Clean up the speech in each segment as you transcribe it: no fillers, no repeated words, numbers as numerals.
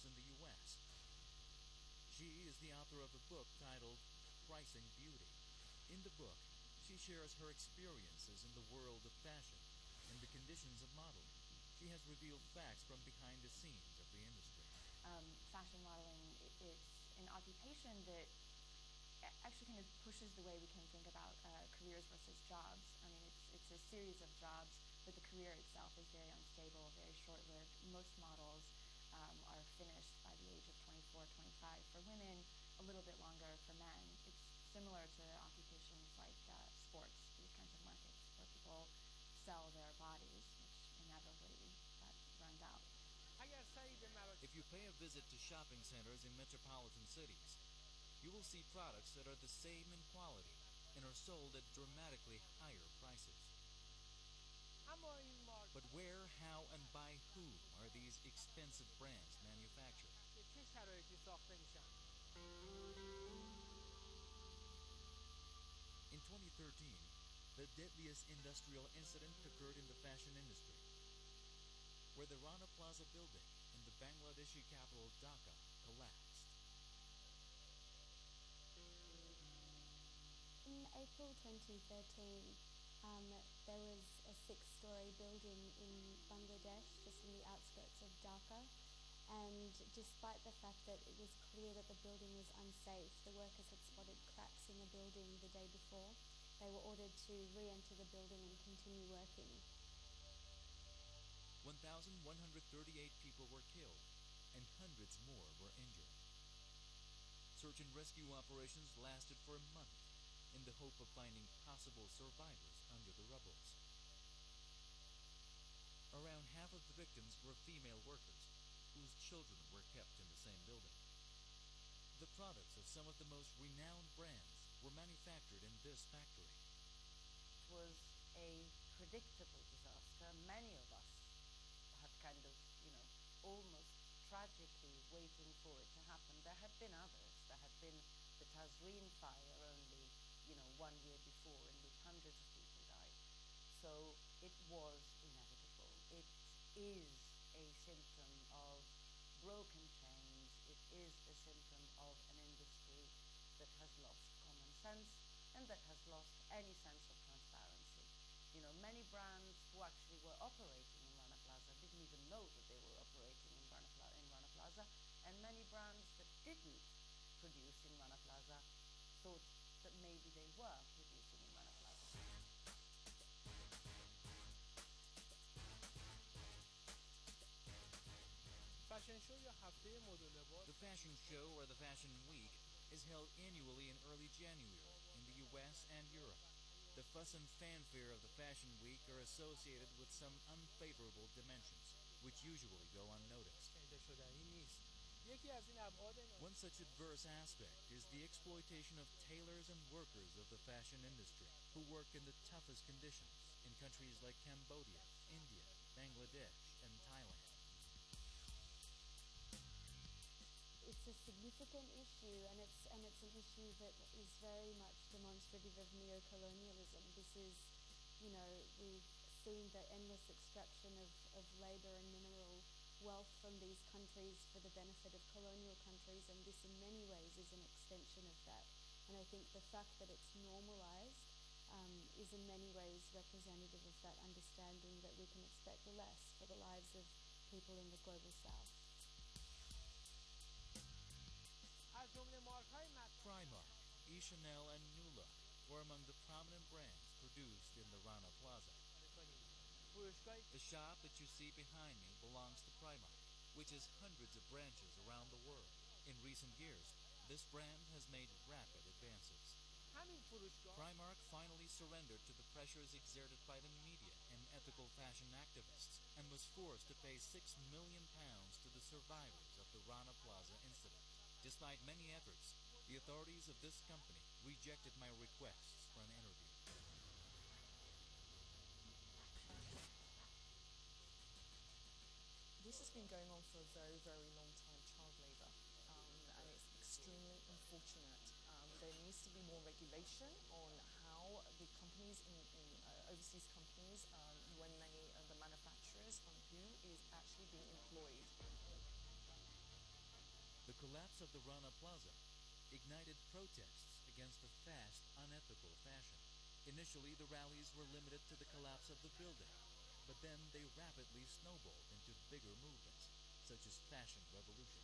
business in the U.S. She is the author of a book titled Pricing Beauty. In the book, she shares her experiences in the world of fashion and the conditions of modeling. She has revealed facts from behind the scenes of the industry. Fashion modeling is an occupation that actually kind of pushes the way we can think about careers versus jobs. I mean, it's a series of jobs, but the career itself is very unstable, very short-lived. Most models are finished by the age of 24, 25 for women, a little bit longer for men. It's similar to occupations like sports, these kinds of markets where people sell their bodies, which inevitably that runs out. If you pay a visit to shopping centers in metropolitan cities, you will see products that are the same in quality and are sold at dramatically higher prices. But where, how, and by whom are these expensive brands manufactured? In 2013, the deadliest industrial incident occurred in the fashion industry, where the Rana Plaza building in the Bangladeshi capital Dhaka collapsed. In April 2013, there was a 6-story building in Bangladesh, just in the outskirts of Dhaka, and despite the fact that it was clear that the building was unsafe, the workers had spotted cracks in the building the day before. They were ordered to re-enter the building and continue working. 1,138 people were killed, and hundreds more were injured. Search and rescue operations lasted for a month in the hope of finding possible survivors under the rubbles. Around half of the victims were female workers, whose children were kept in the same building. The products of some of the most renowned brands were manufactured in this factory. It was a predictable disaster. Many of us had kind of, almost tragically waiting for it to happen. There had been others. There had been the Tazreen fire only 1 year before, in which hundreds of people died. So it was inevitable. It is a symptom of broken chains. It is a symptom of an industry that has lost common sense and that has lost any sense of transparency. Many brands who actually were operating in Rana Plaza didn't even know that they were operating in Rana Plaza, and many brands that didn't produce in Rana Plaza thought that maybe they were producing in Rana Plaza. The fashion show, or the Fashion Week, is held annually in early January in the U.S. and Europe. The fuss and fanfare of the Fashion Week are associated with some unfavorable dimensions, which usually go unnoticed. One such adverse aspect is the exploitation of tailors and workers of the fashion industry, who work in the toughest conditions in countries like Cambodia, India, Bangladesh, and Thailand. It's a significant issue, and it's an issue that is very much demonstrative of neo-colonialism. This is, we've seen the endless extraction of labour and mineral wealth from these countries for the benefit of colonial countries, and this in many ways is an extension of that. And I think the fact that it's normalised is in many ways representative of that understanding that we can expect less for the lives of people in the global south. Primark, Chanel, and New Look were among the prominent brands produced in the Rana Plaza. The shop that you see behind me belongs to Primark, which has hundreds of branches around the world. In recent years, this brand has made rapid advances. Primark finally surrendered to the pressures exerted by the media and ethical fashion activists, and was forced to pay £6 million to the survivors of the Rana Plaza incident. Despite many efforts, the authorities of this company rejected my requests for an interview. This has been going on for a very, very long time, child labour, and it's extremely unfortunate. There needs to be more regulation on how the companies, overseas companies, when the manufacturers, on who is actually being employed. of the Rana Plaza ignited protests against the fast, unethical fashion. Initially, the rallies were limited to the collapse of the building, but then they rapidly snowballed into bigger movements, such as fashion revolution.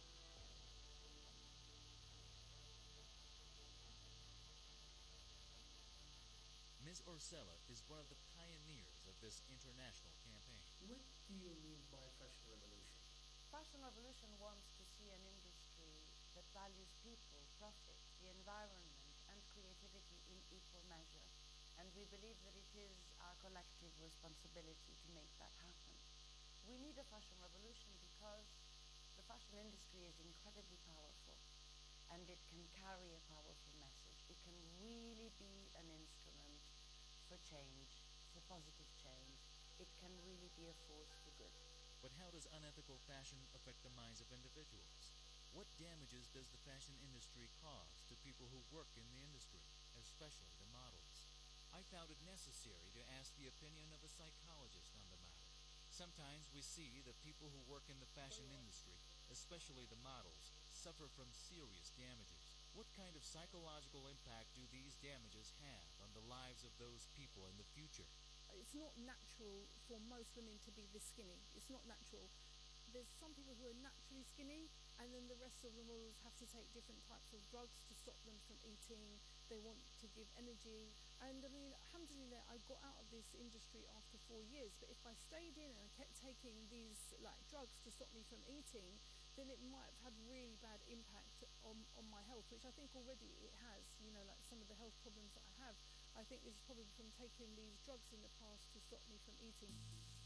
Ms. Orcella is one of the pioneers of this international campaign. What do you mean by fashion revolution? Fashion Revolution wants to see an industry that values people, profit, the environment, and creativity in equal measure. And we believe that it is our collective responsibility to make that happen. We need a fashion revolution because the fashion industry is incredibly powerful, and it can carry a powerful message. It can really be an instrument for change, for positive change. It can really be a force for good. But how does unethical fashion affect the minds of individuals? What damages does the fashion industry cause to people who work in the industry, especially the models? I found it necessary to ask the opinion of a psychologist on the matter. Sometimes we see that people who work in the fashion industry, especially the models, suffer from serious damages. What kind of psychological impact do these damages have on the lives of those people in the future? It's not natural for most women to be this skinny. It's not natural. There's some people who are naturally skinny, and then the rest of the models have to take different types of drugs to stop them from eating. They want to give energy. And I mean, alhamdulillah, I got out of this industry after 4 years. But if I stayed in and kept taking these drugs to stop me from eating, then it might have had really bad impact on my health, which I think already it has. Some of the health problems that I have, I think is probably from taking these drugs in the past to stop me from eating.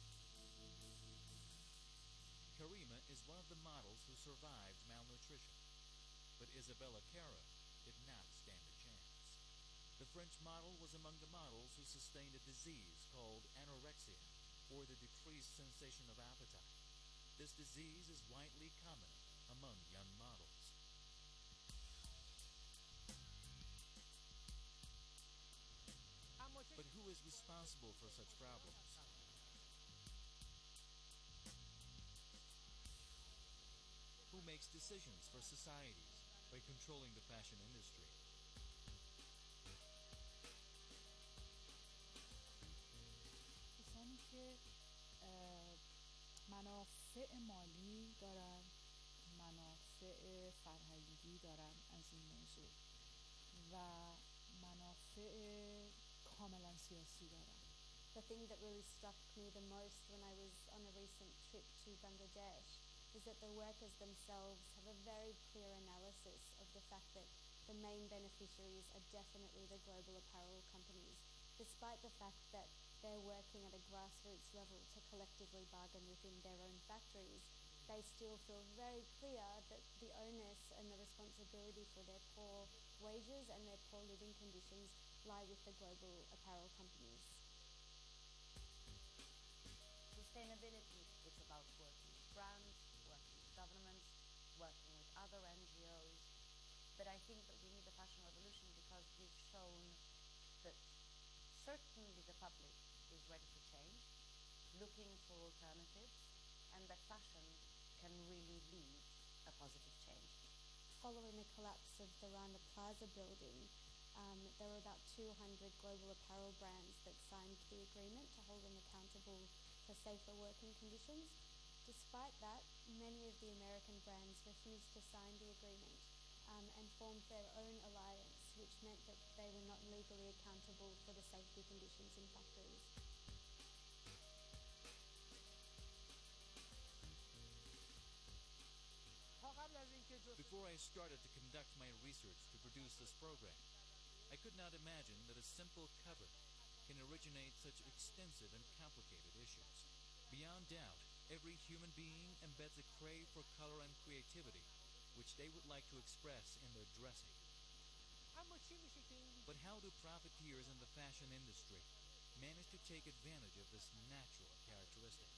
Karima is one of the models who survived malnutrition, but Isabella Cara did not stand a chance. The French model was among the models who sustained a disease called anorexia, or the decreased sensation of appetite. This disease is widely common among young models. But who is responsible for such problems? Who makes decisions for societies by controlling the fashion industry? کسانی که منافع مالی دارن، منافع فرهنگی دارن از این موضوع و منافع کاملا سیاسی دارن. The thing that really struck me the most when I was on a recent trip to Bangladesh is that the workers themselves have a very clear analysis of the fact that the main beneficiaries are definitely the global apparel companies, despite the fact that they're working at a grassroots level to collectively bargain within their own factories. They still feel very clear that the onus and the responsibility for their poor wages and their poor living conditions lie with the global apparel companies. Sustainability, it's about working with brands, working with governments, working with other NGOs. But I think that we need a fashion revolution because we've shown that certainly the public is ready for change, looking for alternatives, and that fashion can really lead a positive change. Following the collapse of the Rana Plaza building, there were about 200 global apparel brands that signed the agreement to hold them accountable for safer working conditions. Despite that, many of the American brands refused to sign the agreement and formed their own alliance, which meant that they were not legally accountable for the safety conditions in factories. Before I started to conduct my research to produce this program, I could not imagine that a simple cover can originate such extensive and complicated issues. Beyond doubt, every human being embeds a crave for color and creativity, which they would like to express in their dressing. But how do profiteers in the fashion industry manage to take advantage of this natural characteristic?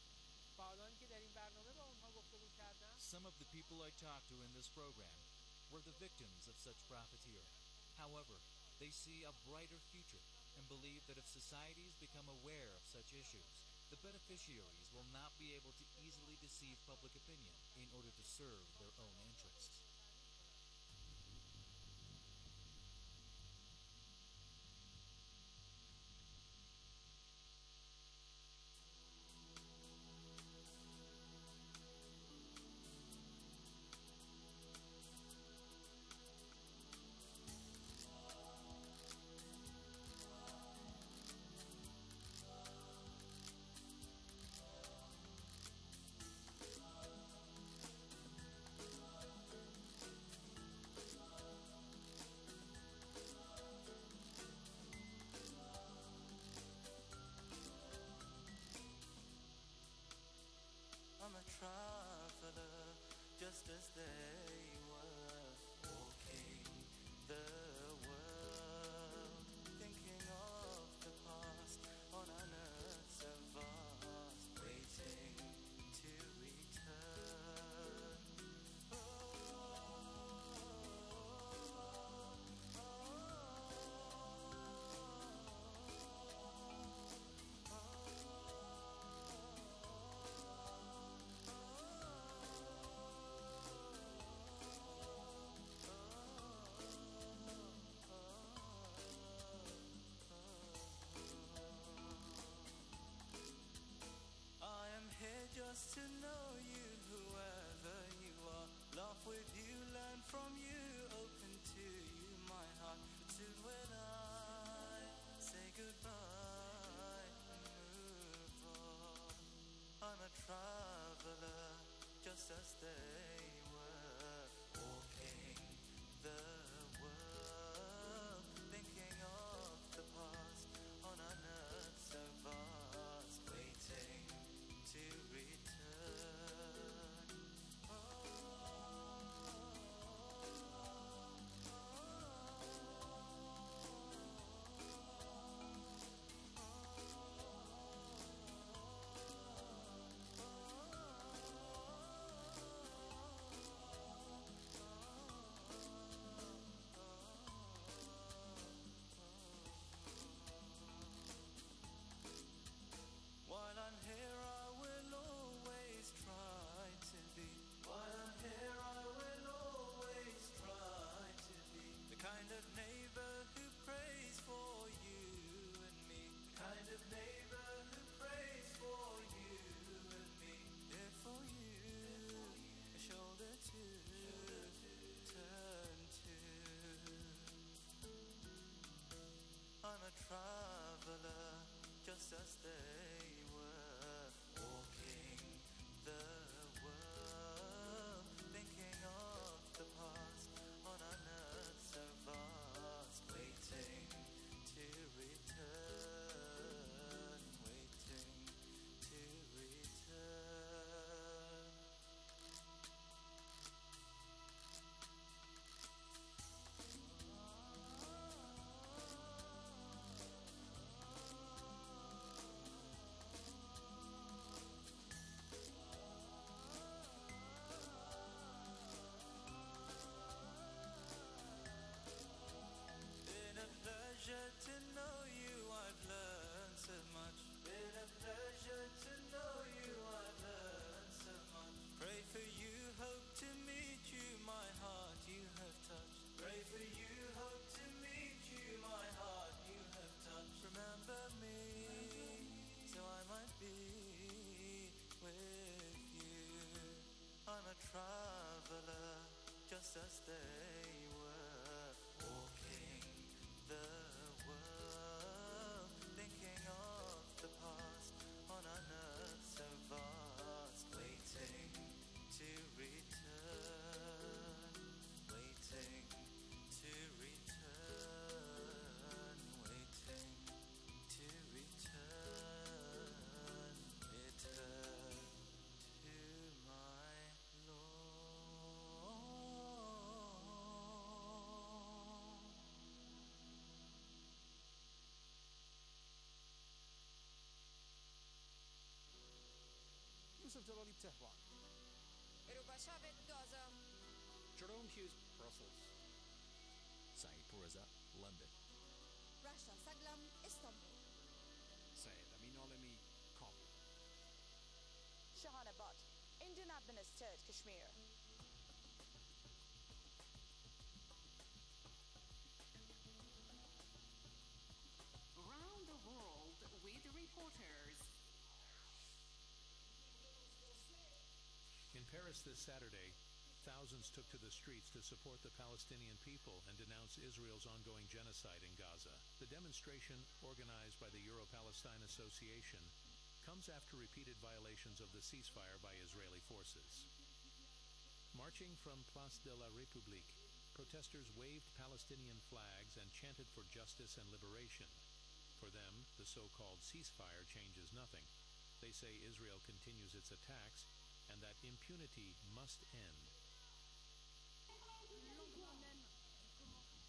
Some of the people I talked to in this program were the victims of such profiteering. However, they see a brighter future and believe that if societies become aware of such issues, the beneficiaries will not be able to easily deceive public opinion in order to serve their own interests. as they were walking the world, thinking of the past on an earth so vast, waiting to return. I am here just to know you, whoever you are. Laugh with you, learn from you, open to you, my heart. Soon when I say goodbye and move on, I'm a traveler, just as they were, walking the world, thinking of the past on an earth so vast, waiting to return. While I'm here, I will always try to be. While I'm here, I will always try to be the kind of neighbor who prays for you and me. The kind of neighbor who prays for you and me. There for you, a shoulder to turn to. I'm a traveler, just as they were, walking the world, thinking of the past on an earth so vast, waiting to return, waiting to return. Been a pleasure to know you, I've learned so much. Been a pleasure to know you, I've learned so much. Pray for you, hope to meet you, my heart you have touched. Pray for you, hope to meet you, my heart you have touched. Remember me, so I might be with you. I'm a traveler, just as they were, walking the world, thinking of the past on an earth so vast, waiting to return, waiting to return, waiting to return, return to my Lord. Yusuf Jalali, Tehran. Ruba Shabit, Gaza. Jerome Hughes, Brussels. Saeed Pourreza, London. Rasha Saglam, Istanbul. Saeed Amin Alemi, Kabul. Shahana Butt, Indian administered Kashmir. Around the world with reporters. In Paris this Saturday, thousands took to the streets to support the Palestinian people and denounce Israel's ongoing genocide in Gaza. The demonstration, organized by the Euro-Palestine Association, comes after repeated violations of the ceasefire by Israeli forces. Marching from Place de la République, protesters waved Palestinian flags and chanted for justice and liberation. For them, the so-called ceasefire changes nothing. They say Israel continues its attacks and that impunity must end.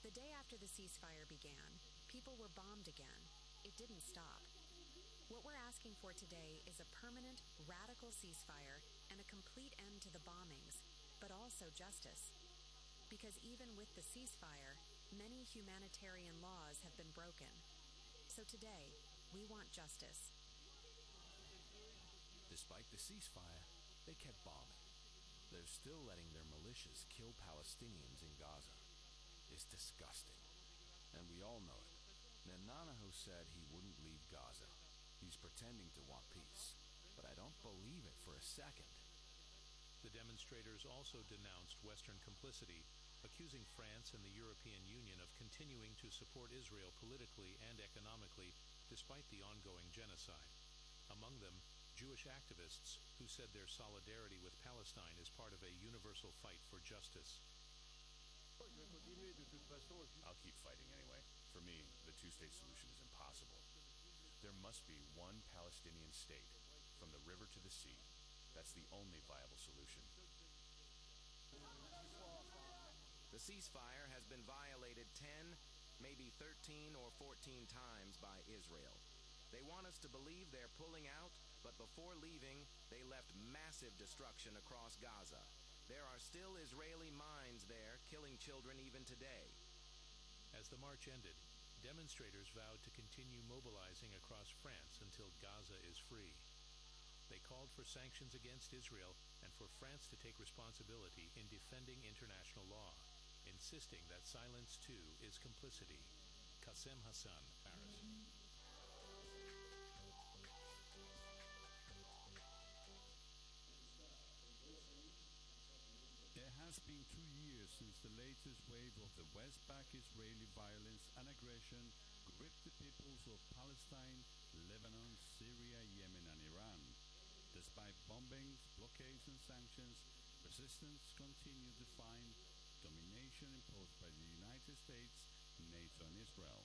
The day after the ceasefire began, people were bombed again. It didn't stop. What we're asking for today is a permanent, radical ceasefire and a complete end to the bombings, but also justice. Because even with the ceasefire, many humanitarian laws have been broken. So today, we want justice. Despite the ceasefire, they kept bombing. They're still letting their militias kill Palestinians in Gaza. It's disgusting. And we all know it. Netanyahu said he wouldn't leave Gaza. He's pretending to want peace. But I don't believe it for a second. The demonstrators also denounced Western complicity, accusing France and the European Union of continuing to support Israel politically and economically despite the ongoing genocide. Among them, Jewish activists who said their solidarity with Palestine is part of a universal fight for justice. I'll keep fighting anyway. For me, the two-state solution is impossible. There must be one Palestinian state, from the river to the sea. That's the only viable solution. The ceasefire has been violated 10, maybe 13 or 14 times by Israel. They want us to believe they're pulling out, but before leaving, they left massive destruction across Gaza. There are still Israeli mines there, killing children even today. As the march ended, demonstrators vowed to continue mobilizing across France until Gaza is free. They called for sanctions against Israel and for France to take responsibility in defending international law, insisting that silence too is complicity. Qassem Hassan, Paris. It has been 2 years since the latest wave of the West Bank Israeli violence and aggression gripped the peoples of Palestine, Lebanon, Syria, Yemen, and Iran. Despite bombings, blockades, and sanctions, resistance continued defying domination imposed by the United States, NATO, and Israel.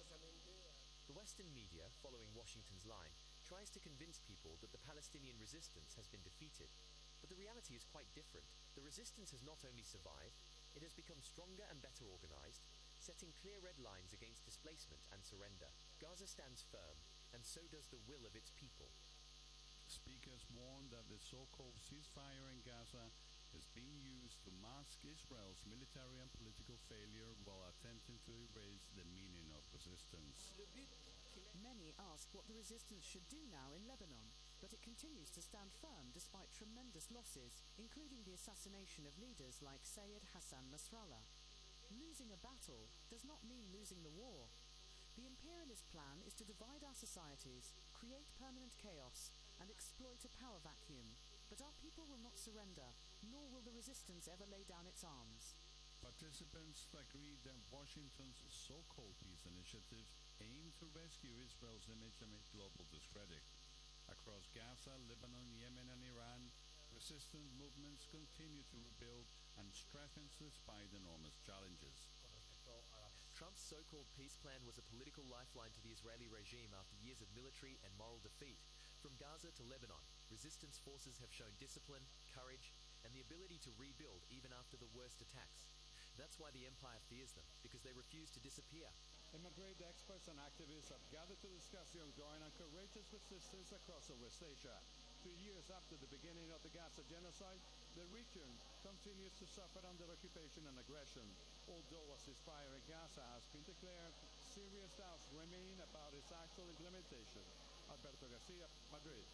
The Western media, following Washington's line, tries to convince people that the Palestinian resistance has been defeated. But the reality is quite different. The resistance has not only survived, it has become stronger and better organized, setting clear red lines against displacement and surrender. Gaza stands firm, and so does the will of its people. Speakers warned that the so-called ceasefire in Gaza is being used to mask Israel's military and political failure while attempting to erase the meaning of resistance. Many ask what the resistance should do now in Lebanon, but it continues to stand firm despite tremendous losses, including the assassination of leaders like Sayed Hassan Nasrallah. Losing a battle does not mean losing the war. The imperialist plan is to divide our societies, create permanent chaos, and exploit a power vacuum. But our people will not surrender, nor will the resistance ever lay down its arms. Participants agreed that Washington's so-called peace initiative aimed to rescue Israel's image amid global discredit. Across Gaza, Lebanon, Yemen, and Iran, resistance movements continue to rebuild and strengthen despite enormous challenges. Trump's so-called peace plan was a political lifeline to the Israeli regime after years of military and moral defeat. From Gaza to Lebanon, resistance forces have shown discipline, courage, and the ability to rebuild even after the worst attacks. That's why the empire fears them, because they refuse to disappear. Immigrant experts and activists have gathered to discuss the ongoing and courageous resistance across West Asia. 2 years after the beginning of the Gaza genocide, the region continues to suffer under occupation and aggression. Although a ceasefire in Gaza has been declared, serious doubts remain about its actual implementation. Alberto Garcia, Madrid.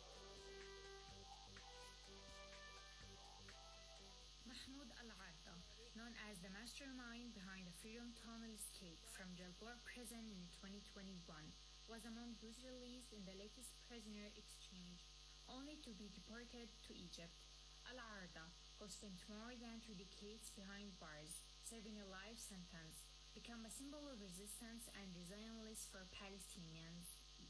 Mahmoud al-Arda, known as the mastermind behind the Freedom Tunnel escape from Jalbour prison in 2021, was among those released in the latest prisoner exchange, only to be deported to Egypt. Al-Arda, who spent more than 2 decades behind bars, serving a life sentence, became a symbol of resistance and resilience for Palestinians.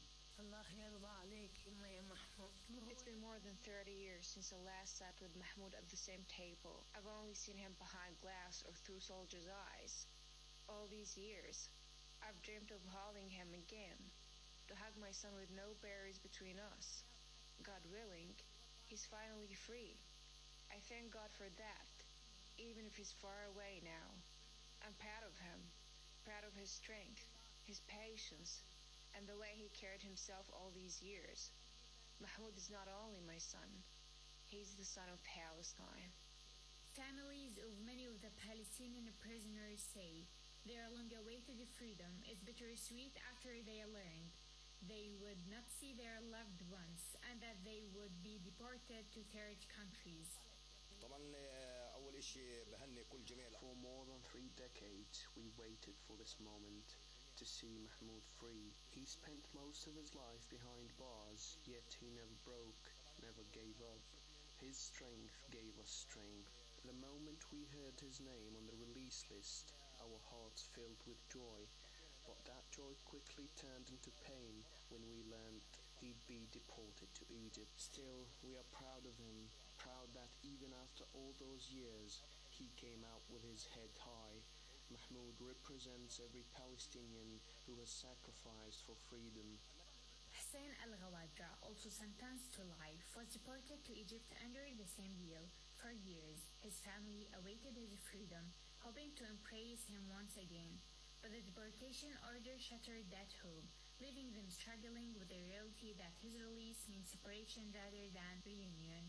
It's been more than 30 years since I last sat with Mahmoud at the same table. I've only seen him behind glass or through soldiers' eyes. All these years, I've dreamed of holding him again, to hug my son with no barriers between us. God willing, he's finally free. I thank God for that, even if he's far away now. I'm proud of him, proud of his strength, his patience, and the way he carried himself all these years. Mahmoud is not only my son, he's the son of Palestine. Families of many of the Palestinian prisoners say their long-awaited freedom is bittersweet after they learned they would not see their loved ones and that they would be deported to third countries. For more than 3 decades, we waited for this moment to see Mahmoud free. He spent most of his life behind bars, yet he never broke, never gave up. His strength gave us strength. The moment we heard his name on the release list, our hearts filled with joy. But that joy quickly turned into pain when we learned he'd be deported to Egypt. Still, we are proud of him, proud that even after all those years, he came out with his head high. Mahmoud represents every Palestinian who has sacrificed for freedom. Hussein al-Ghawadra, also sentenced to life, was deported to Egypt under the same deal. For years, his family awaited his freedom, hoping to embrace him once again. But the deportation order shattered that hope, leaving them struggling with the reality that his release means separation rather than reunion.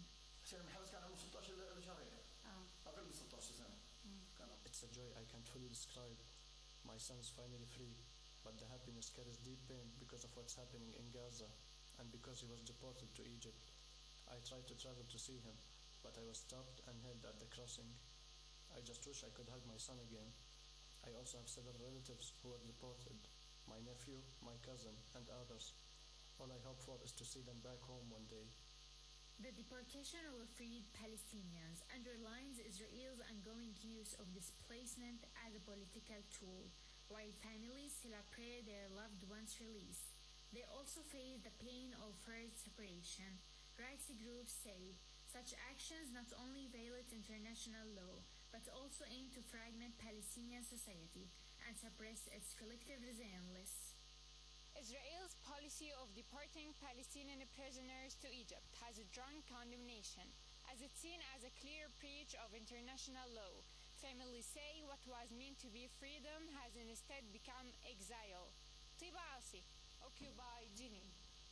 It's a joy I can't fully describe. My son's finally free, but the happiness carries deep pain because of what's happening in Gaza and because he was deported to Egypt. I tried to travel to see him, but I was stopped and held at the crossing. I just wish I could hug my son again. I also have several relatives who were deported, my nephew, my cousin, and others. All I hope for is to see them back home one day. The deportation of freed Palestinians underlines Israel's ongoing use of displacement as a political tool. While families celebrate their loved ones' release, they also face the pain of forced separation. Rights groups say such actions not only violate international law, but also aim to fragment Palestinian society and suppress its collective resilience. Israel's policy of deporting Palestinian prisoners to Egypt has drawn condemnation, as it's seen as a clear breach of international law. Families say what was meant to be freedom has instead become exile. Tiba Asi, Occupy Jenin.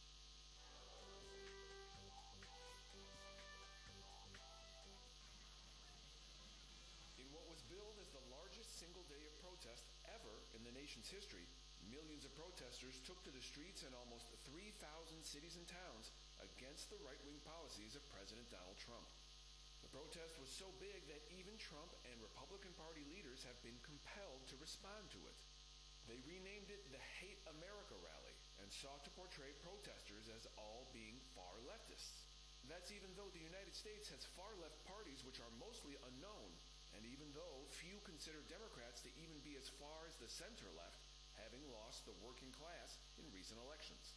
In what was billed as the largest single day of protest ever in the nation's history, millions of protesters took to the streets in almost 3,000 cities and towns against the right-wing policies of President Donald Trump. The protest was so big that even Trump and Republican Party leaders have been compelled to respond to it. They renamed it the Hate America Rally and sought to portray protesters as all being far leftists. That's even though the United States has far-left parties which are mostly unknown, and even though few consider Democrats to even be as far as the center-left, having lost the working class in recent elections.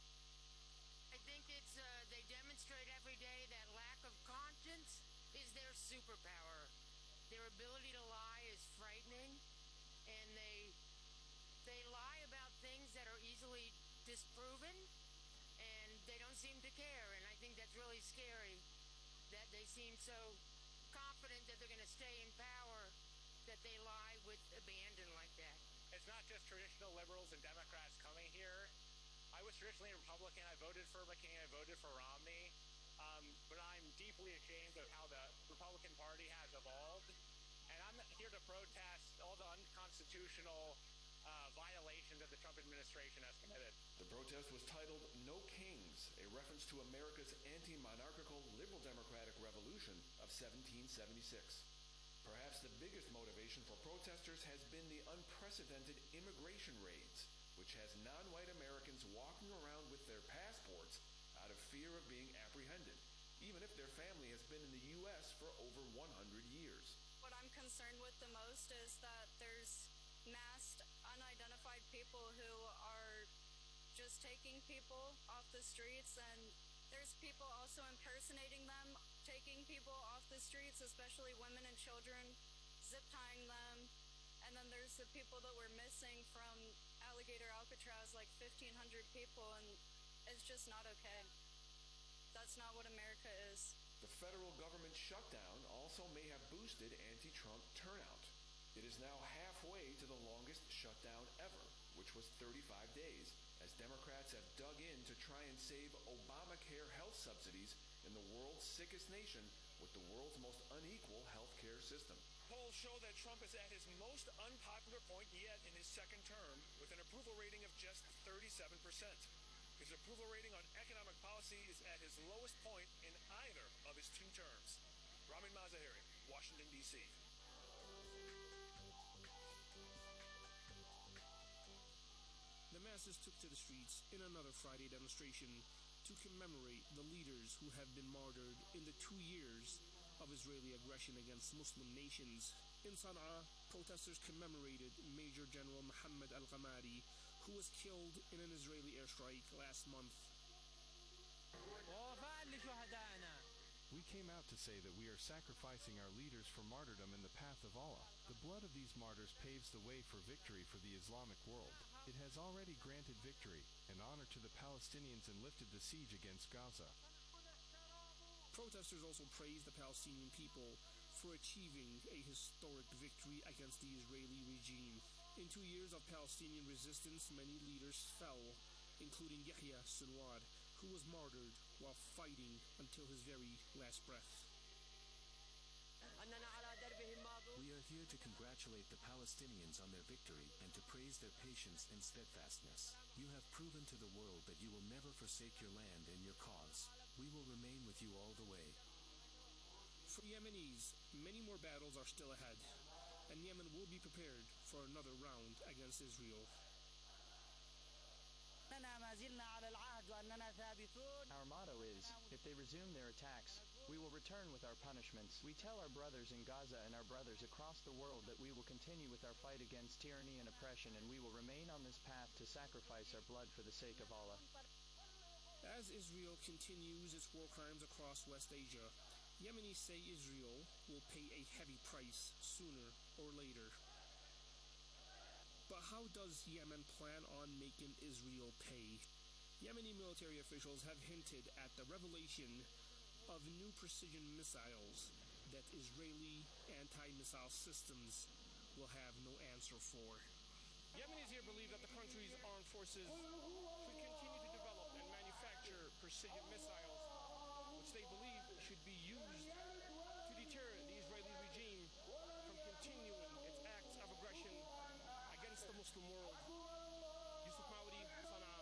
I think it's, they demonstrate every day that lack of conscience is their superpower. Their ability to lie is frightening, and they lie about things that are easily disproven, and they don't seem to care, and I think that's really scary, that they seem so confident that they're going to stay in power, that they lie with abandon like that. It's not just traditional liberals and Democrats coming here. I was traditionally a Republican. I voted for McCain. I voted for Romney. But I'm deeply ashamed of how the Republican Party has evolved. And I'm here to protest all the unconstitutional violations that the Trump administration has committed. The protest was titled No Kings, a reference to America's anti-monarchical liberal democratic revolution of 1776. Perhaps the biggest motivation for protesters has been the unprecedented immigration raids, which has non-white Americans walking around with their passports out of fear of being apprehended, even if their family has been in the U.S. for over 100 years. What I'm concerned with the most is that there's masked, unidentified people who are just taking people off the streets, and there's people also impersonating them, taking people off the streets, especially women and children, zip tying them, and then there's the people that were missing from Alligator Alcatraz, like 1,500 people, and it's just not okay. That's not what America is. The federal government shutdown also may have boosted anti-Trump turnout. It is now halfway to the longest shutdown ever, which was 35 days, as Democrats have dug in to try and save Obamacare health subsidies in the world's sickest nation with the world's most unequal health care system. Polls show that Trump is at his most unpopular point yet in his second term, with an approval rating of just 37%. His approval rating on economic policy is at his lowest point in either of his two terms. Ramin Mazaheri, Washington, D.C. The masses took to the streets in another Friday demonstration to commemorate the leaders who have been martyred in the 2 years of Israeli aggression against Muslim nations. In Sana'a, protesters commemorated Major General Mohammed al-Ghamari, who was killed in an Israeli airstrike last month. We came out to say that we are sacrificing our leaders for martyrdom in the path of Allah. The blood of these martyrs paves the way for victory for the Islamic world. It has already granted victory and honor to the Palestinians and lifted the siege against Gaza. Protesters also praised the Palestinian people for achieving a historic victory against the Israeli regime. In 2 years of Palestinian resistance, many leaders fell, including Yahya Sinwar, who was martyred while fighting until his very last breath. We are here to congratulate the Palestinians on their victory and to praise their patience and steadfastness. You have proven to the world that you will never forsake your land and your cause. We will remain with you all the way. For Yemenis, many more battles are still ahead, and Yemen will be prepared for another round against Israel. Our motto is, if they resume their attacks, we will return with our punishments. We tell our brothers in Gaza and our brothers across the world that we will continue with our fight against tyranny and oppression, and we will remain on this path to sacrifice our blood for the sake of Allah. As Israel continues its war crimes across West Asia, Yemenis say Israel will pay a heavy price sooner or later. But how does Yemen plan on making Israel pay? Yemeni military officials have hinted at the revelation of new precision missiles that Israeli anti-missile systems will have no answer for. Yemenis here believe that the country's armed forces should continue to develop and manufacture precision missiles, which they believe should be used to deter the Israeli regime from continuing its acts of aggression against the Muslim world. Yusuf Mawdi, Sana'a.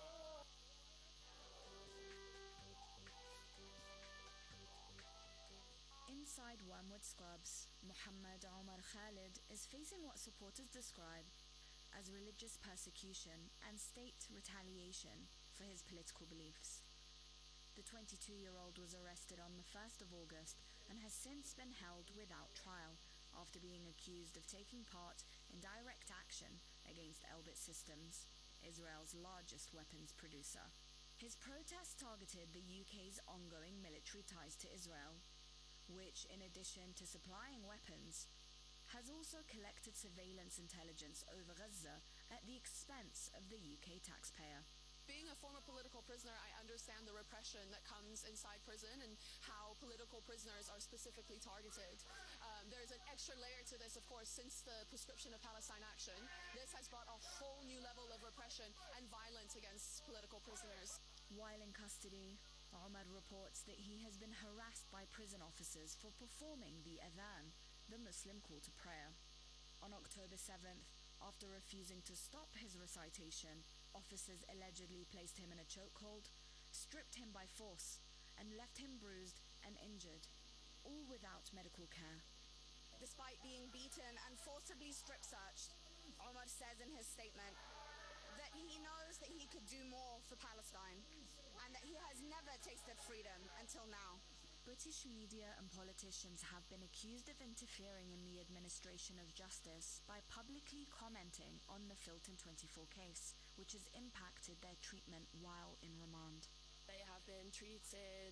Inside Wormwood Scrubs, Muhammad Omar Khalid is facing what supporters describe as religious persecution and state retaliation for his political beliefs. The 22-year-old was arrested on the 1st of August and has since been held without trial after being accused of taking part in direct action against Elbit Systems, Israel's largest weapons producer. His protest targeted the UK's ongoing military ties to Israel, which, in addition to supplying weapons, has also collected surveillance intelligence over Gaza at the expense of the UK taxpayer. Being a former political prisoner, I understand the repression that comes inside prison and how political prisoners are specifically targeted. There's an extra layer to this, of course, since the proscription of Palestine Action. This has brought a whole new level of repression and violence against political prisoners. While in custody, Omar reports that he has been harassed by prison officers for performing the adhan, the Muslim call to prayer. On October 7th, after refusing to stop his recitation, officers allegedly placed him in a chokehold, stripped him by force, and left him bruised and injured, all without medical care. Despite being beaten and forcibly strip-searched, Omar says in his statement that he knows that he could do more for Palestine and that he has never tasted freedom until now. British media and politicians have been accused of interfering in the administration of justice by publicly commenting on the Filton 24 case, which has impacted their treatment while in remand. They have been treated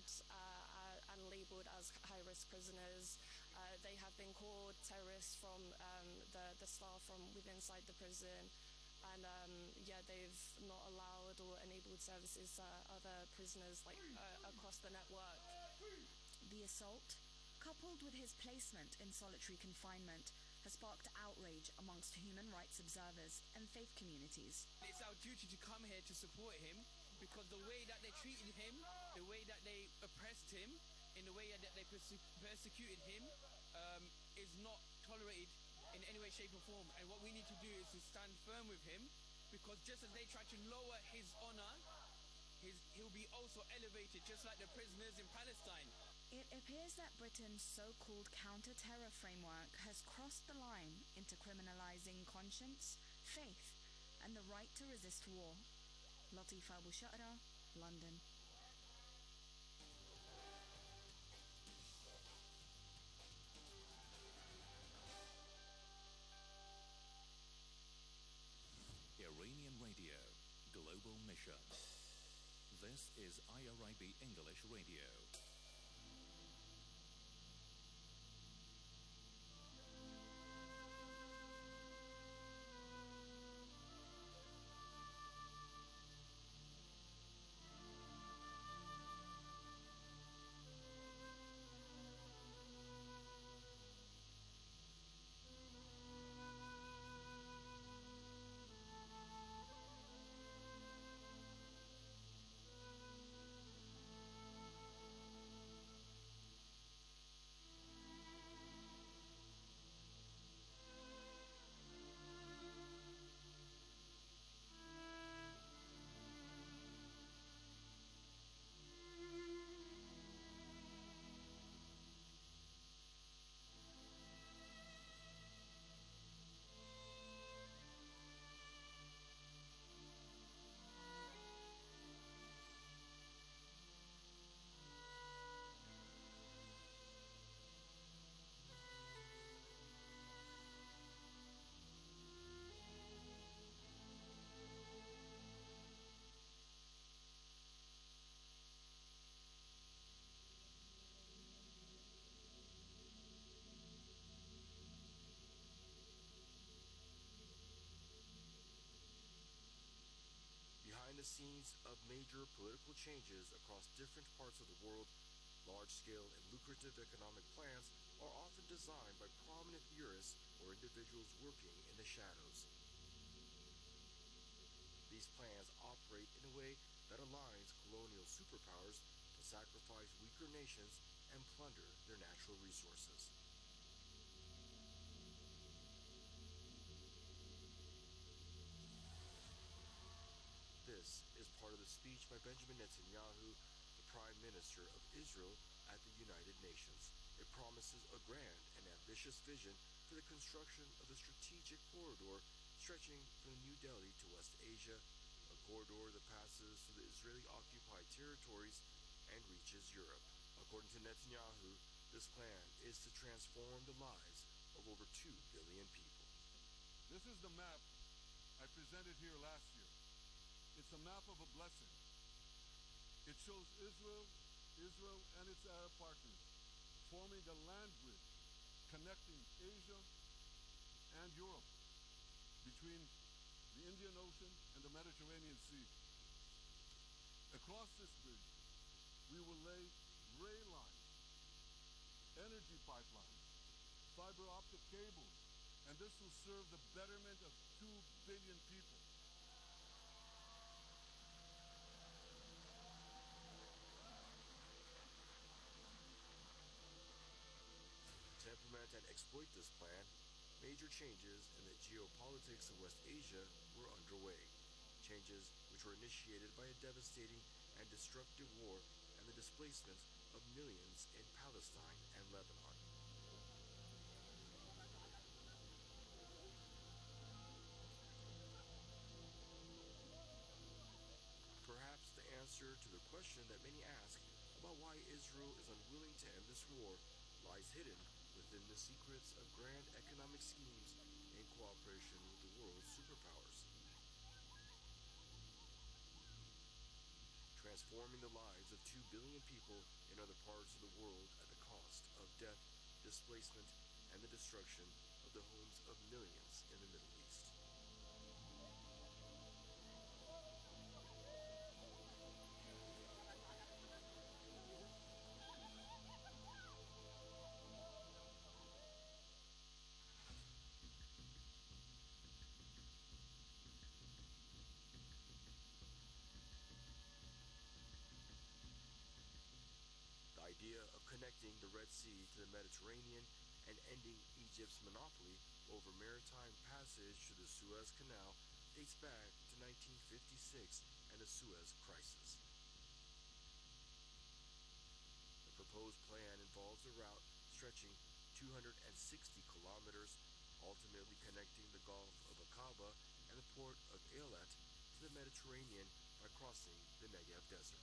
and labelled as high-risk prisoners. They have been called terrorists from the staff from within inside the prison. And they've not allowed or enabled services to other prisoners across the network. The assault, coupled with his placement in solitary confinement, has sparked outrage amongst human rights observers and faith communities. It's our duty to come here to support him because the way that they treated him, the way that they oppressed him, in the way that they persecuted him is not tolerated in any way, shape or form. And what we need to do is to stand firm with him, because just as they try to lower his honor, he'll be also elevated, just like the prisoners in Palestine. It appears that Britain's so-called counter-terror framework has crossed the line into criminalizing conscience, faith, and the right to resist war. Latifa Abu Sha'ra, London. Iranian Radio, Global Mission. This is IRIB English Radio. Behind the scenes of major political changes across different parts of the world, large-scale and lucrative economic plans are often designed by prominent theorists or individuals working in the shadows. These plans operate in a way that aligns colonial superpowers to sacrifice weaker nations and plunder their natural resources. This is part of the speech by Benjamin Netanyahu, the Prime Minister of Israel, at the United Nations. It promises a grand and ambitious vision for the construction of a strategic corridor stretching from New Delhi to West Asia, a corridor that passes through the Israeli-occupied territories and reaches Europe. According to Netanyahu, this plan is to transform the lives of over 2 billion people. This is the map I presented here last year. It's a map of a blessing. It shows Israel and its Arab partners forming a land bridge connecting Asia and Europe between the Indian Ocean and the Mediterranean Sea. Across this bridge, we will lay rail lines, energy pipelines, fiber optic cables, and this will serve the betterment of 2 billion people. To implement and exploit this plan, major changes in the geopolitics of West Asia were underway. Changes which were initiated by a devastating and destructive war and the displacement of millions in Palestine and Lebanon. Perhaps the answer to the question that many ask about why Israel is unwilling to end this war lies hidden within the secrets of grand economic schemes in cooperation with the world's superpowers. Transforming the lives of 2 billion people in other parts of the world at the cost of death, displacement, and the destruction of the homes of millions in the Middle East. the Red Sea to the Mediterranean and ending Egypt's monopoly over maritime passage to the Suez Canal dates back to 1956 and the Suez Crisis. The proposed plan involves a route stretching 260 kilometers, ultimately connecting the Gulf of Aqaba and the port of Eilat to the Mediterranean by crossing the Negev Desert.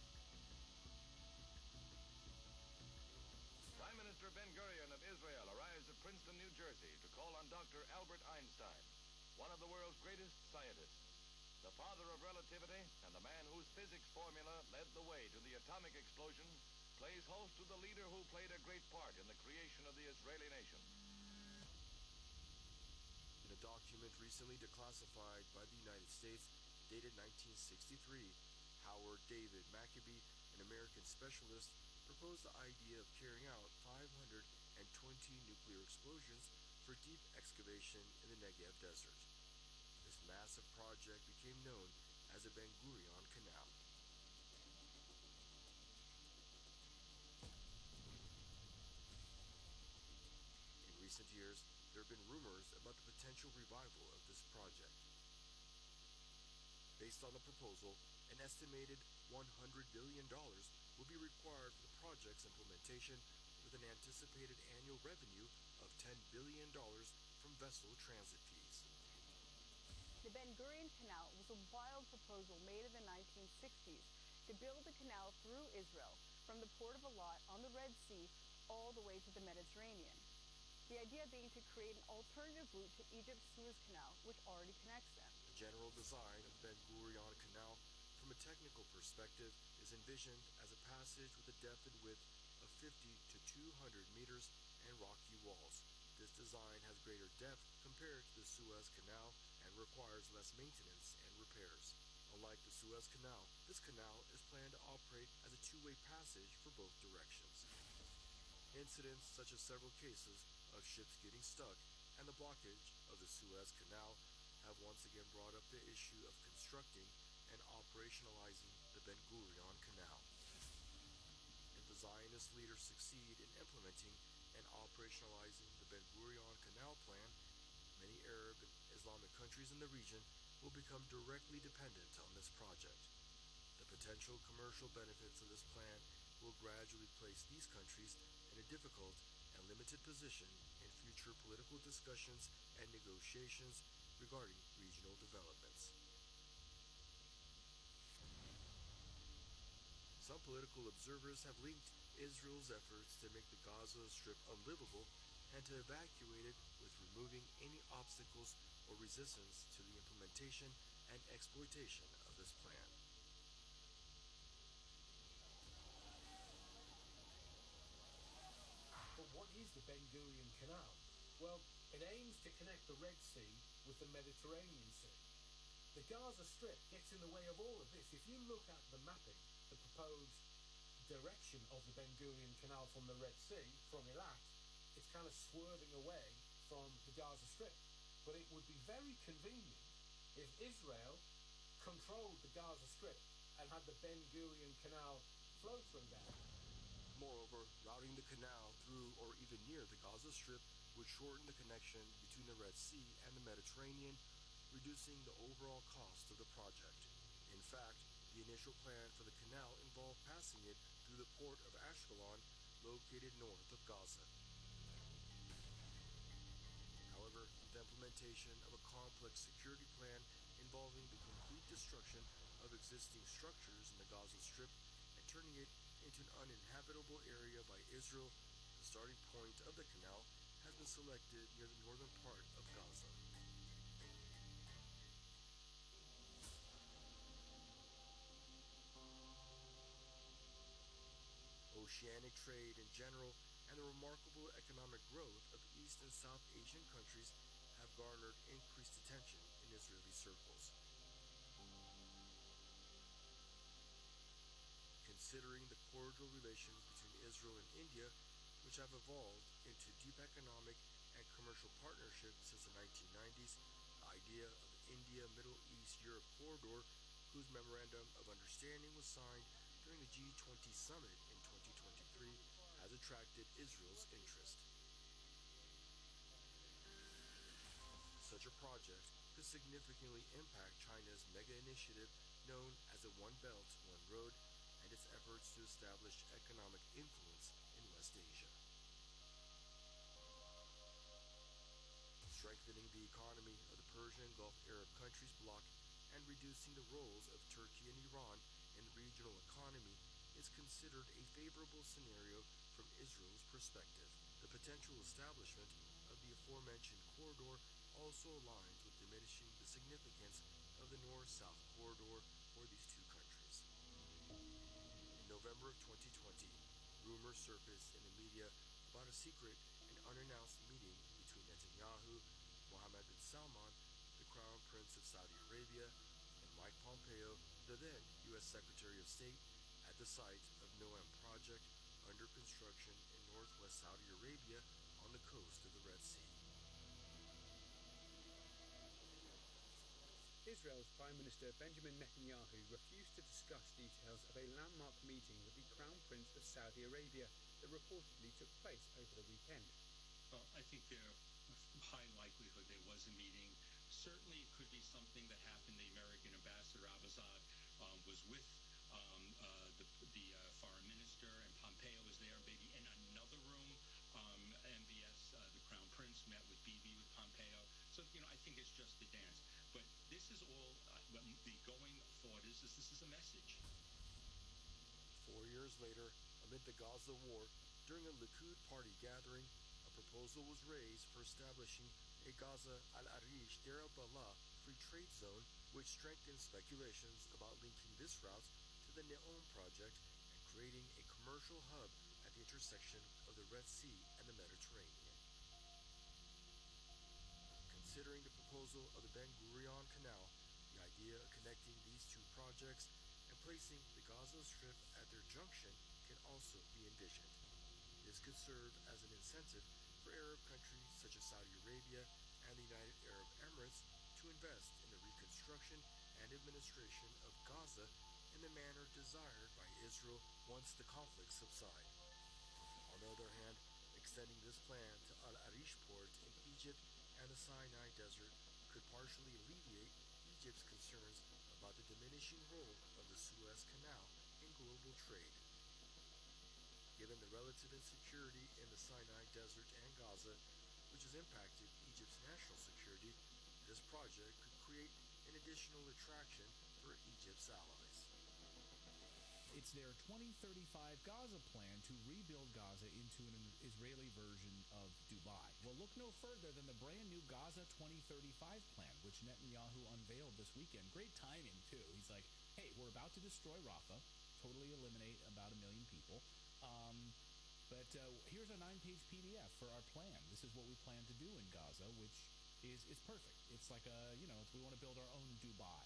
Prime Minister Ben-Gurion of Israel arrives at Princeton, New Jersey to call on Dr. Albert Einstein, one of the world's greatest scientists, the father of relativity and the man whose physics formula led the way to the atomic explosion, plays host to the leader who played a great part in the creation of the Israeli nation. In a document recently declassified by the United States, dated 1963, Howard David Maccabee, an American specialist, proposed the idea of carrying out 520 nuclear explosions for deep excavation in the Negev Desert. This massive project became known as the Ben Gurion Canal. In recent years, there have been rumors about the potential revival of this project. Based on the proposal, an estimated $100 billion will be required for the project's implementation, with an anticipated annual revenue of $10 billion from vessel transit fees. The Ben Gurion Canal was a wild proposal made in the 1960s to build a canal through Israel from the port of Eilat on the Red Sea all the way to the Mediterranean. The idea being to create an alternative route to Egypt's Suez Canal, which already connects them. The general design of the Ben Gurion Canal, from a technical perspective, is envisioned as a passage with a depth and width of 50 to 200 meters and rocky walls. This design has greater depth compared to the Suez Canal and requires less maintenance and repairs. Unlike the Suez Canal, this canal is planned to operate as a two-way passage for both directions. Incidents such as several cases of ships getting stuck and the blockage of the Suez Canal have once again brought up the issue of constructing and operationalizing the Ben Gurion Canal. If the Zionist leaders succeed in implementing and operationalizing the Ben Gurion Canal plan, many Arab and Islamic countries in the region will become directly dependent on this project. The potential commercial benefits of this plan will gradually place these countries in a difficult and limited position in future political discussions and negotiations regarding regional developments. Some political observers have linked Israel's efforts to make the Gaza Strip unlivable and to evacuate it with removing any obstacles or resistance to the implementation and exploitation of this plan. But what is the Ben Gurion Canal? Well, it aims to connect the Red Sea with the Mediterranean Sea. The Gaza Strip gets in the way of all of this. If you look at the mapping, the proposed direction of the Ben Gurion Canal from the Red Sea, from Eilat, it's kind of swerving away from the Gaza Strip. But it would be very convenient if Israel controlled the Gaza Strip and had the Ben Gurion Canal flow through there. Moreover, routing the canal through or even near the Gaza Strip would shorten the connection between the Red Sea and the Mediterranean, reducing the overall cost of the project. In fact, the initial plan for the canal involved passing it through the port of Ashkelon, located north of Gaza. However, the implementation of a complex security plan involving the complete destruction of existing structures in the Gaza Strip and turning it into an uninhabitable area by Israel, the starting point of the canal has been selected near the northern part of Gaza. Oceanic trade in general and the remarkable economic growth of East and South Asian countries have garnered increased attention in Israeli circles. Considering the cordial relations between Israel and India, which have evolved into deep economic and commercial partnerships since the 1990s, the idea of the India-Middle East-Europe corridor, whose Memorandum of Understanding was signed during the G20 summit in 2023, has has attracted Israel's interest. Such a project could significantly impact China's mega initiative known as the One Belt, One Road, and its efforts to establish economic influence in West Asia. Strengthening the economy of the Persian Gulf Arab countries bloc and reducing the roles of Turkey and Iran in the regional economy is considered a favorable scenario from Israel's perspective. The potential establishment of the aforementioned corridor also aligns with diminishing the significance of the North-South corridor for these two countries. In November of 2020, rumors surfaced in the media about a secret and unannounced meeting between Netanyahu, Mohammed bin Salman, the Crown Prince of Saudi Arabia, and Mike Pompeo, the then U.S. Secretary of State, at the site of Noam project under construction in northwest Saudi Arabia on the coast of the Red Sea. Israel's Prime Minister Benjamin Netanyahu refused to discuss details of a landmark meeting with the Crown Prince of Saudi Arabia that reportedly took place over the weekend. Well, I think there high likelihood there was a meeting. Certainly it could be something that happened. The American ambassador Abazad was with the foreign minister, and Pompeo was there, maybe in another room. MBS, the Crown Prince, met with Bibi with Pompeo. So, I think it's just a dance. But this is all, the going thought is this is a message. 4 years later, amid the Gaza war, during a Likud party gathering, a proposal was raised for establishing a Gaza Al-Arish Deir al-Balah free trade zone, which strengthens speculations about linking this route to the Neom project and creating a commercial hub at the intersection of the Red Sea and the Mediterranean. Considering the proposal of the Ben Gurion Canal, the idea of connecting these two projects and placing the Gaza Strip at their junction can also be envisioned. This could serve as an incentive for Arab countries such as Saudi Arabia and the United Arab Emirates to invest in the reconstruction and administration of Gaza in the manner desired by Israel once the conflict subside. On the other hand, extending this plan to Al-Arish port in Egypt and the Sinai Desert could partially alleviate Egypt's concerns about the diminishing role of the Suez Canal in global trade. Given the relative insecurity in the Sinai Desert and Gaza, which has impacted Egypt's national security, this project could create an additional attraction for Egypt's allies. It's their 2035 Gaza plan to rebuild Gaza into an Israeli version of Dubai. Well, look no further than the brand new Gaza 2035 plan, which Netanyahu unveiled this weekend. Great timing, too. He's like, hey, we're about to destroy Rafah, totally eliminate about 1 million people. But here's a 9-page PDF for our plan. This is what we plan to do in Gaza, which is perfect. It's like we want to build our own Dubai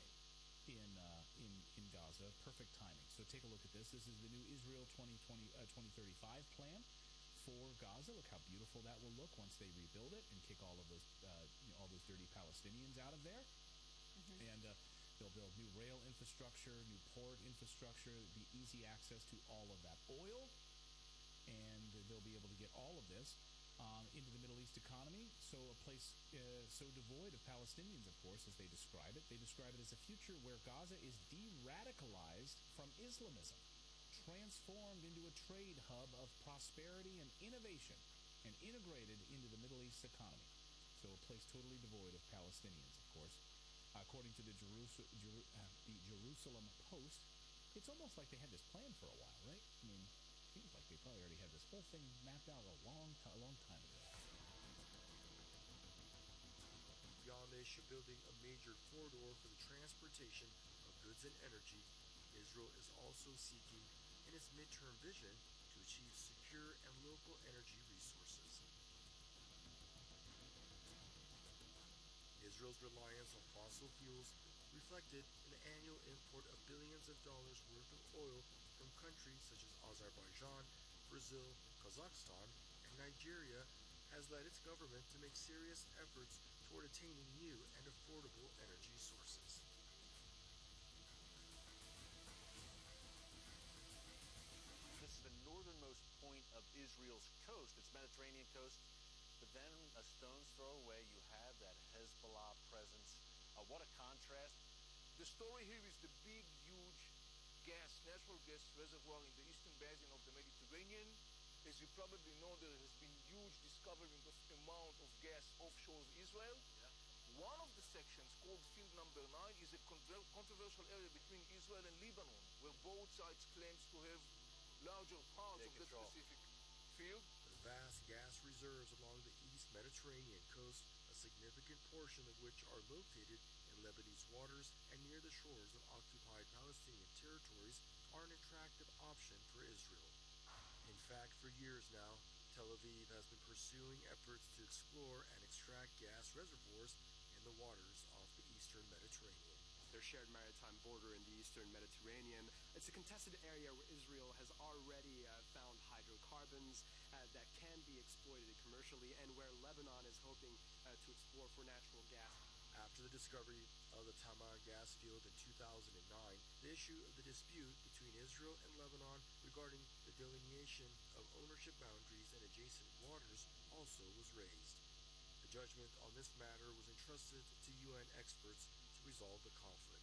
in Gaza. Perfect timing. So take a look at this. This is the new Israel 2035 plan for Gaza. Look how beautiful that will look once they rebuild it and kick all of those dirty Palestinians out of there. Mm-hmm. And they'll build new rail infrastructure, new port infrastructure, be easy access to all of that oil, and they'll be able to get all of this into the Middle East economy. So a place so devoid of Palestinians, of course, as they describe it. They describe it as a future where Gaza is de-radicalized from Islamism, transformed into a trade hub of prosperity and innovation, and integrated into the Middle East economy. So a place totally devoid of Palestinians, of course. According to the Jerusalem Post, it's almost like they had this plan for a while, right? I mean, it seems like they probably already had this whole thing mapped out a long time ago. Beyond the issue of building a major corridor for the transportation of goods and energy, Israel is also seeking, in its midterm vision, to achieve secure and local energy resources. Israel's reliance on fossil fuels reflected in the annual import of billions of dollars worth of oil from countries such as Azerbaijan, Brazil, Kazakhstan, and Nigeria has led its government to make serious efforts toward attaining new and affordable energy sources. This is the northernmost point of Israel's coast, its Mediterranean coast. But then a stone's throw away, you have that Hezbollah presence. What a contrast. The story here is the big, huge natural gas reservoir in the eastern basin of the Mediterranean. As you probably know, there has been huge discovery of amount of gas offshore Israel. One of the sections, called Field Number 9, is a controversial area between Israel and Lebanon, where both sides claims to have larger parts of that specific field. The vast gas reserves along the East Mediterranean coast, a significant portion of which are located in Lebanese waters and near the shores of occupied Palestinian territories, are an attractive option for Israel. In fact, for years now, Tel Aviv has been pursuing efforts to explore and extract gas reservoirs in the waters off the eastern Mediterranean. Their shared maritime border in the eastern Mediterranean. It's a contested area where Israel has already found hydrocarbons that can be exploited commercially, and where Lebanon is hoping to explore for natural gas. After the discovery of the Tamar gas field in 2009, the issue of the dispute between Israel and Lebanon regarding the delineation of ownership boundaries in adjacent waters also was raised. The judgment on this matter was entrusted to UN experts to resolve the conflict.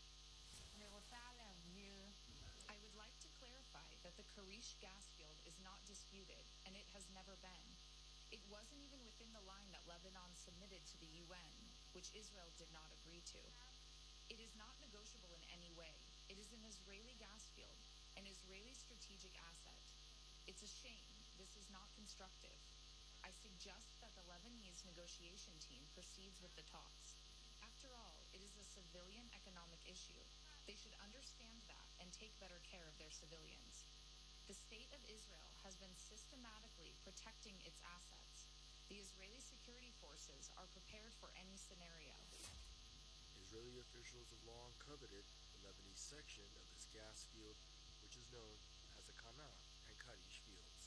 I would like to clarify that the Karish gas field is not disputed, and it has never been. It wasn't even within the line that Lebanon submitted to the UN, which Israel did not agree to. It is not negotiable in any way. It is an Israeli gas field, an Israeli strategic asset. It's a shame. This is not constructive. I suggest that the Lebanese negotiation team proceeds with the talks. After all, it is a civilian economic issue. They should understand that and take better care of their civilians. The state of Israel has been systematically protecting its assets. The Israeli security forces are prepared for any scenario. Israeli officials have long coveted the Lebanese section of this gas field, which is known as the Kana and Karish fields.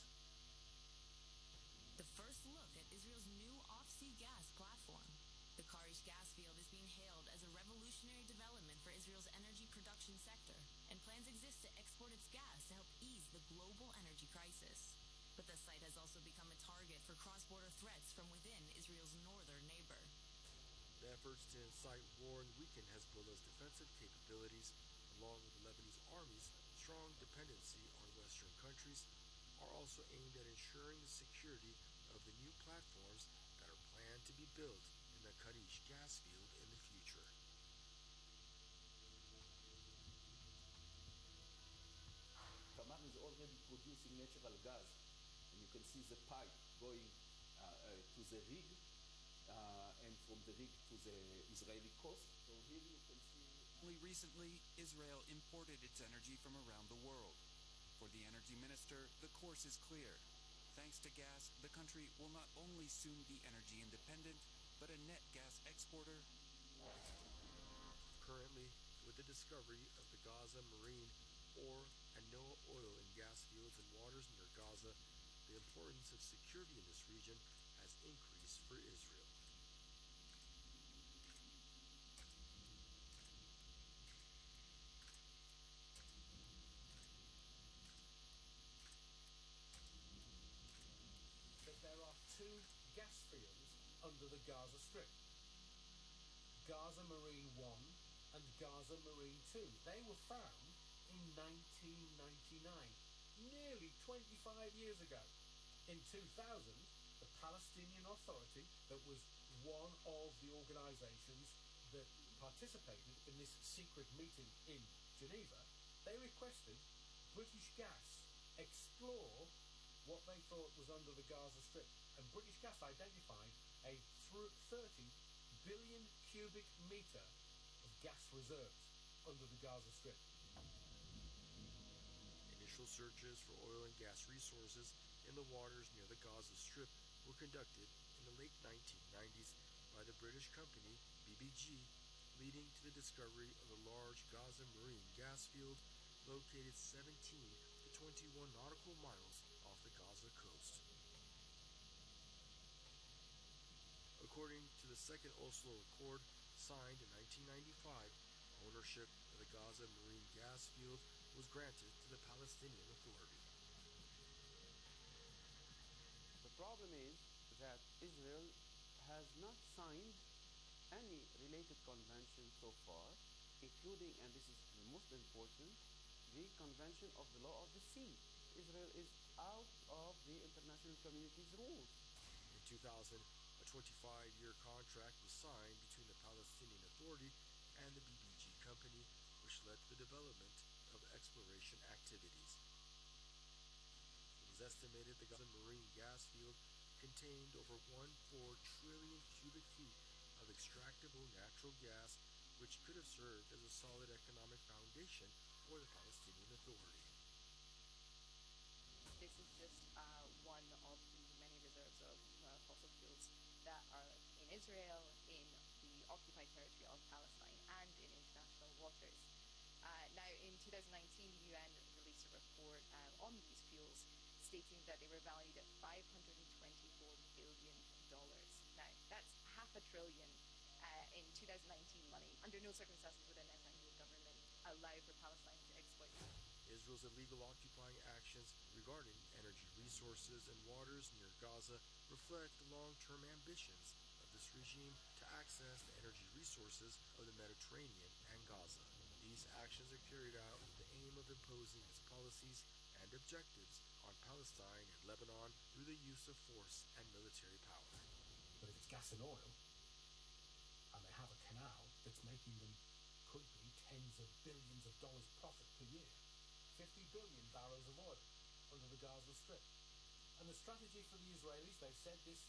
The first look at Israel's new off-sea gas platform. The Karish gas field is being hailed as a revolutionary development for Israel's energy production sector, and plans exist to export its gas to help ease the global energy crisis. But the site has also become a target for cross-border threats from within Israel's northern neighbor. The efforts to incite war and weaken Hezbollah's defensive capabilities, along with the Lebanese army's strong dependency on Western countries, are also aimed at ensuring the security of the new platforms that are planned to be built in the Karish gas field in the future. Tamar is already producing natural gas, and you can see the pipe going to the rig, and from the rig to the Israeli coast. So here you can see. Only recently, Israel imported its energy from around the world. For the energy minister, the course is clear. Thanks to gas, the country will not only soon be energy independent, but a net gas exporter. Currently, with the discovery of the Gaza marine ore and no oil and gas fields and waters near Gaza, the importance of security in this region has increased for Israel. There are two gas fields under the Gaza Strip. Gaza Marine 1 and Gaza Marine 2. They were found in 1999, nearly 25 years ago. In 2000, the Palestinian Authority, that was one of the organizations that participated in this secret meeting in Geneva, they requested British Gas explore what they thought was under the Gaza Strip. And British Gas identified a 30 billion cubic metre of gas reserves under the Gaza Strip. Initial searches for oil and gas resources in the waters near the Gaza Strip were conducted in the late 1990s by the British company BBG, leading to the discovery of the large Gaza marine gas field located 17 to 21 nautical miles off the Gaza coast. According to the Second Oslo Accord, signed in 1995, ownership of the Gaza marine gas field was granted to the Palestinian Authority. problem is that Israel has not signed any related convention so far, including, and this is the most important, the Convention of the Law of the Sea. Israel is out of the international community's rules. In 2000, a 25-year contract was signed between the Palestinian Authority and the BBG company, which led to the development of exploration activities. It is estimated the Gaza marine gas field contained over 1.4 trillion cubic feet of extractable natural gas, which could have served as a solid economic foundation for the Palestinian Authority. This is just one of the many reserves of fossil fuels that are in Israel, in the occupied territory of Palestine, and in international waters. Now, in 2019, the UN released a report on these fuels, stating that they were valued at $524 billion. Now, that's $500 billion in 2019 money. Under no circumstances would a Netanyahu government allow for Palestine to exploit them. Israel's illegal occupying actions regarding energy resources and waters near Gaza reflect the long-term ambitions of this regime to access the energy resources of the Mediterranean and Gaza. These actions are carried out with the aim of imposing its policies and objectives on Palestine and Lebanon through the use of force and military power. But if it's gas and oil, and they have a canal that's making them, could be, tens of billions of dollars profit per year, 50 billion barrels of oil under the Gaza Strip. And the strategy for the Israelis, they've said this.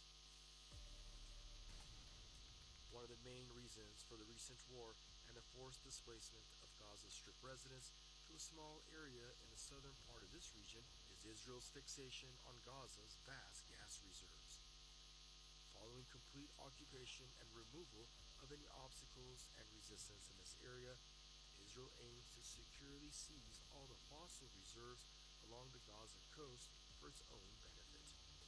One of the main reasons for the recent war and the forced displacement of Gaza Strip residents to a small area in the southern part of this region is Israel's fixation on Gaza's vast gas reserves. Following complete occupation and removal of any obstacles and resistance in this area, Israel aims to securely seize all the fossil reserves along the Gaza coast for its own benefit.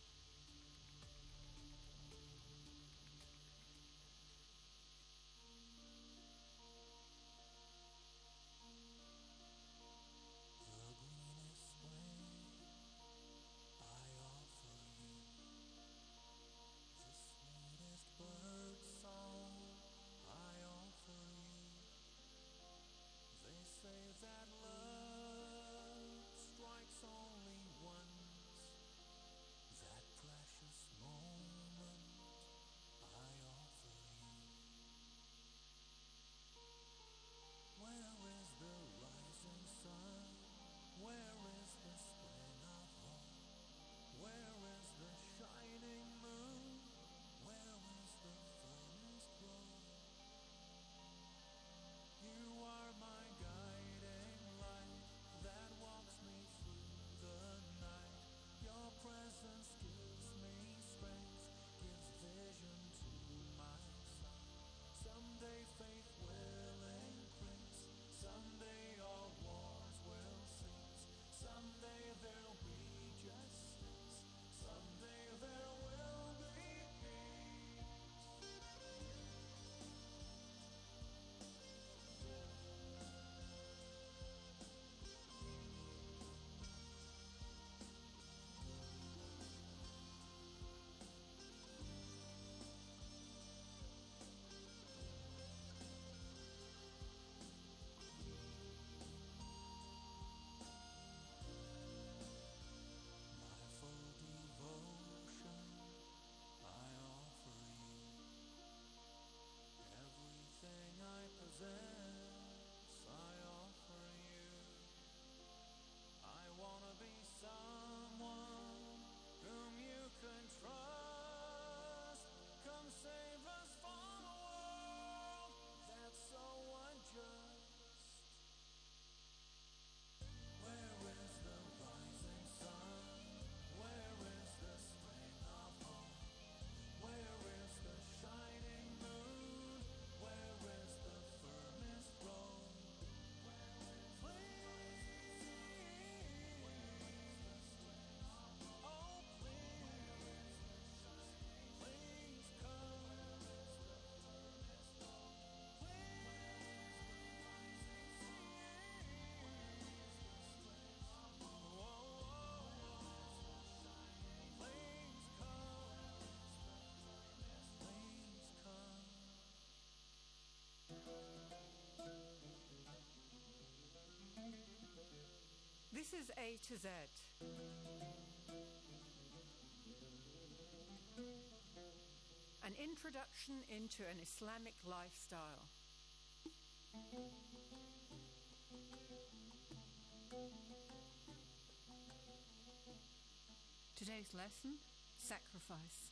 Say that love strikes only once. This is A to Z. An introduction into an Islamic lifestyle. Today's lesson, sacrifice.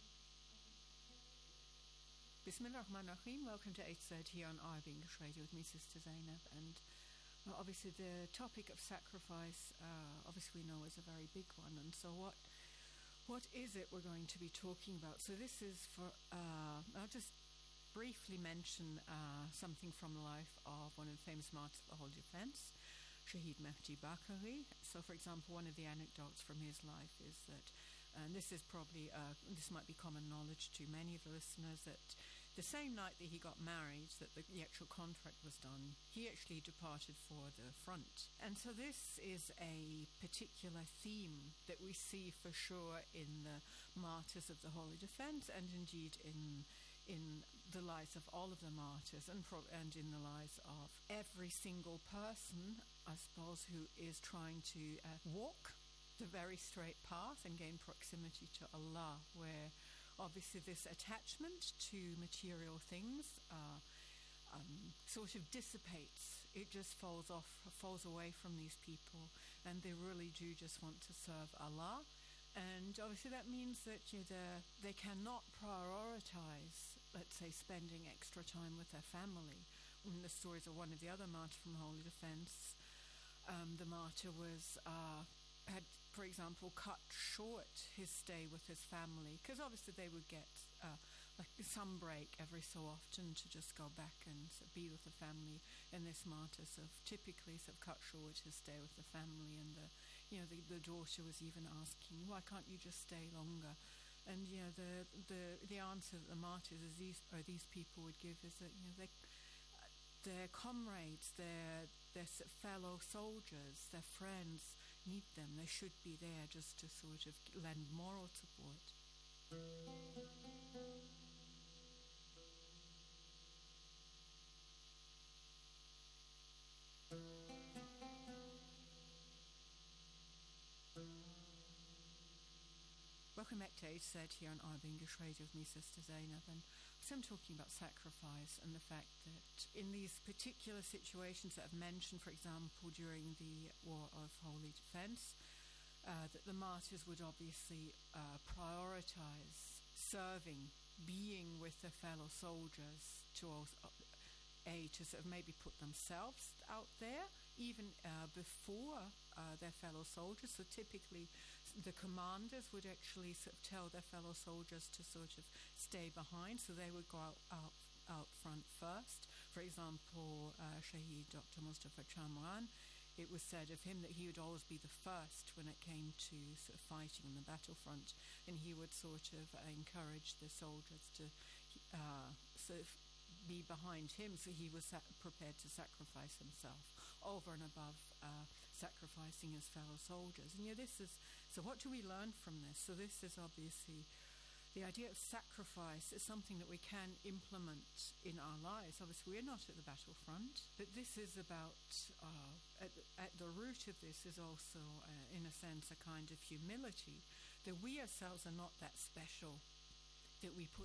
Bismillah ar-Rahman ar-Rahim. Welcome to HZ here on Arab English Radio with me, Sister Zainab. And obviously the topic of sacrifice, obviously we know is a very big one. And so what is it we're going to be talking about? So this is for, I'll just briefly mention something from the life of one of the famous martyrs of the Holy Defense, Shahid Mehdi Bakari. So, for example, one of the anecdotes from his life is that, and this is probably, this might be common knowledge to many of the listeners, that the same night that he got married, that the actual contract was done, he actually departed for the front. And so this is a particular theme that we see for sure in the martyrs of the Holy Defense, and indeed in the lives of all of the martyrs, and in the lives of every single person, I suppose, who is trying to walk the very straight path and gain proximity to Allah, where obviously this attachment to material things sort of dissipates. It just falls away from these people, and they really do just want to serve Allah. And obviously that means that they cannot prioritize, let's say, spending extra time with their family. In the stories of one of the other martyrs from Holy Defense, the martyr had, for example, cut short his stay with his family, because obviously they would get like some break every so often to just go back and be with the family. And this martyr typically cut short his stay with the family, and the daughter was even asking, why can't you just stay longer? And the answer that the martyrs these people would give is that their comrades, their fellow soldiers, their friends need them. They should be there just to sort of lend moral support. Welcome back to HZ here on Arab English Radio with me, Sister Zainab. And so I'm talking about sacrifice and the fact that in these particular situations that I've mentioned, for example, during the War of Holy Defense, that the martyrs would obviously prioritize serving, being with their fellow soldiers to sort of maybe put themselves out there even before their fellow soldiers. So typically the commanders would actually sort of tell their fellow soldiers to sort of stay behind, so they would go out front first. For example, Shahid Dr. Mustafa Chamran, it was said of him that he would always be the first when it came to sort of fighting on the battlefront, and he would sort of encourage the soldiers to sort of be behind him, so he was prepared to sacrifice himself over and above sacrificing his fellow soldiers. And so what do we learn from this? So this is obviously the idea of sacrifice is something that we can implement in our lives. Obviously we're not at the battlefront, but this is about at the root of this is also in a sense a kind of humility, that we ourselves are not that special, that we put